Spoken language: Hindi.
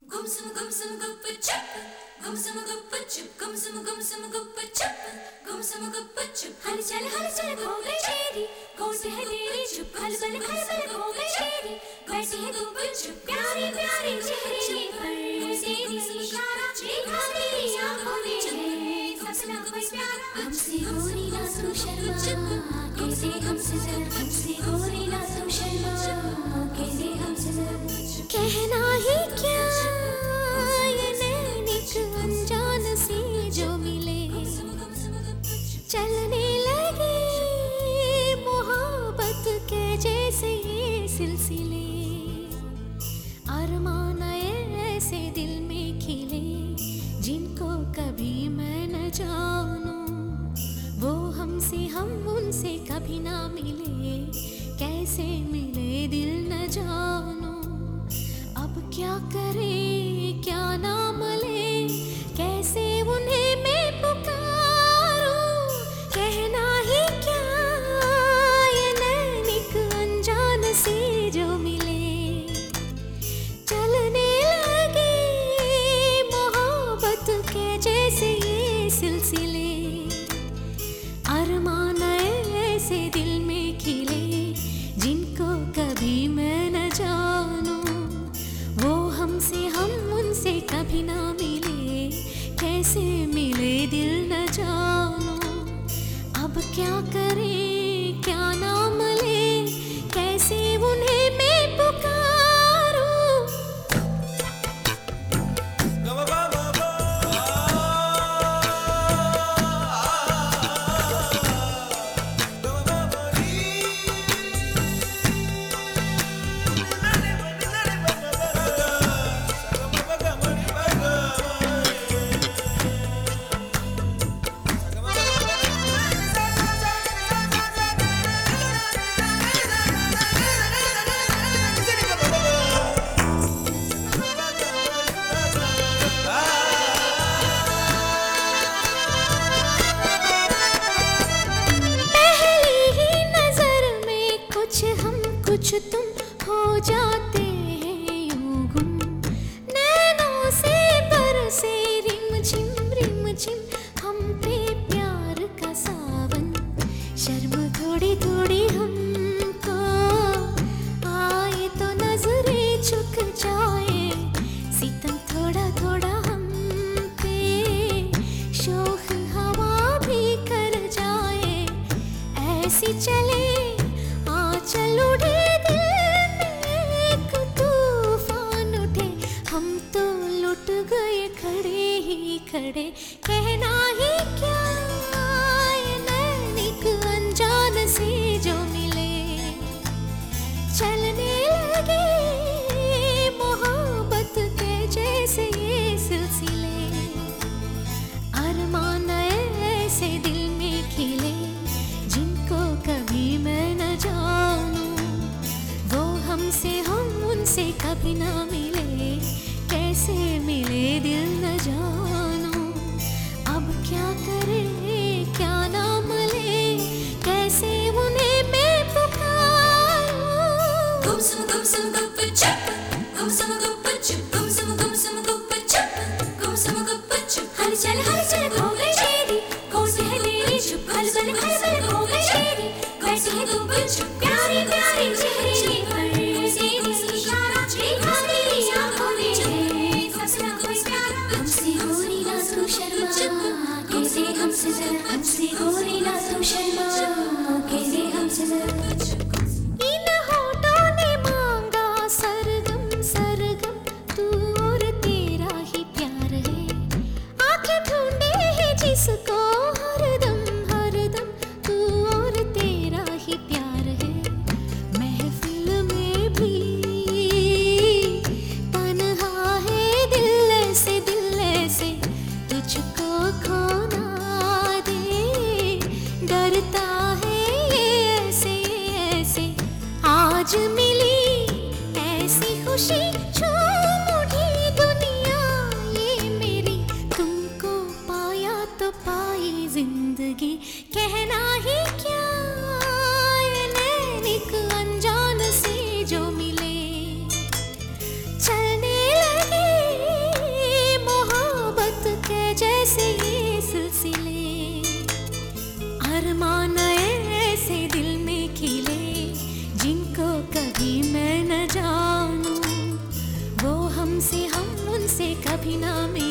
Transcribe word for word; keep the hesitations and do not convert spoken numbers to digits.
Gumsum gumsum guppa chup, gumsum guppa chup, gumsum gumsum guppa chup, gumsum guppa chup. हल चल हल चल खो गई तेरी, होश है तेरी चुप, हल बल हल बल खो गई तेरी, बैठी है गुप्प चुप, प्यारे प्यारे चेहरे पर तेरी इशारा, देखा तेरी आँखों ने सपना कोई प्यारा. हमसे गोरी ना तू शर्मा, कैसे हमसे जरा, हमसे गोरी ना तू शर्मा, कैसे हमसे जरा. कहना ही क्या ये नैनिक अनजान सी जो मिले, चलने लगे मोहब्बत के जैसे ये सिलसिले. अरमान ऐसे दिल में खिले जिनको कभी मैं न जानूं, वो हमसे हम उनसे कभी ना मिले, कैसे मिले दिल न जानूं. अब क्या करे क्या नाम ले, कैसे उन्हें मैं पुकारूं. कहना ही क्या ये नैनिक अनजान से जो मिले, चलने लगे मोहब्बत के जैसे ये सिलसिले. अरमान ऐसे दिल में खिले जिनको कभी मैं न जानूं, वो हमसे हम उनसे कभी ना मिले, कैसे मिले दिल न जानूं. अब क्या करे क्या नाम ले, कैसे उन्हें मैं पुकारूं. कुछ तुम हो जाते हैं यूं गुम, नैनों से बरसे रिम झिम रिम झिम हम पे प्यार का सावन. शर्म थोड़ी थोड़ी हमको आए तो नजरें झुक जाए, सितम थोड़ा थोड़ा हम पे शोख हवा भी कर जाए. ऐसी चले चल उड़े दिल में एक तूफान उठे, हम तो लुट गए खड़े ही खड़े. कहना ही क्या ये नैनिक अनजान से जो मिले, चलने लगे मोहब्बत के जैसे ये सिलसिले. अरमान ऐसे दिल में खिले जिनको कभी मैं न जानूं, वो हमसे हम उनसे कभी ना मिले, कैसे मिले दिल न जानूं. अब क्या करे क्या नाम ले, कैसे उन्हें मैं पुकारूं. गुमसुम गुमसुम गुप्प चुप, गुमसुम गुप्प चुप, गुमसुम गुमसुम गुप्प चुप, गुमसुम गुप्प चुप. हल चल हल चल खो गई तेरी, होश है तेरी चुप, हल बल हल बल खो गई तेरी, बैठी है गुप्प चुप, प्यारे प्यारे चेहरे पर तेरी इशारा, देखा तेरी आँखों ने सपना कोई प्यारा. हमसे गोरी ना तू शर्मा, कैसे हमसे जरा, हमसे गोरी ना तू शर्मा, कैसे हमसे जरा. इन होठों ने मांगा सरगम सरगम, तू और तेरा ही प्यार है. आंखें ढूंढे है जिसको हरदम हरदम, तू और तेरा ही प्यार है. महफिल में भी तन्हा है दिल से दिल से, तुझको खोना दे डरता है ये ऐसे न जानूं, वो हमसे हम उनसे कभी ना मिले।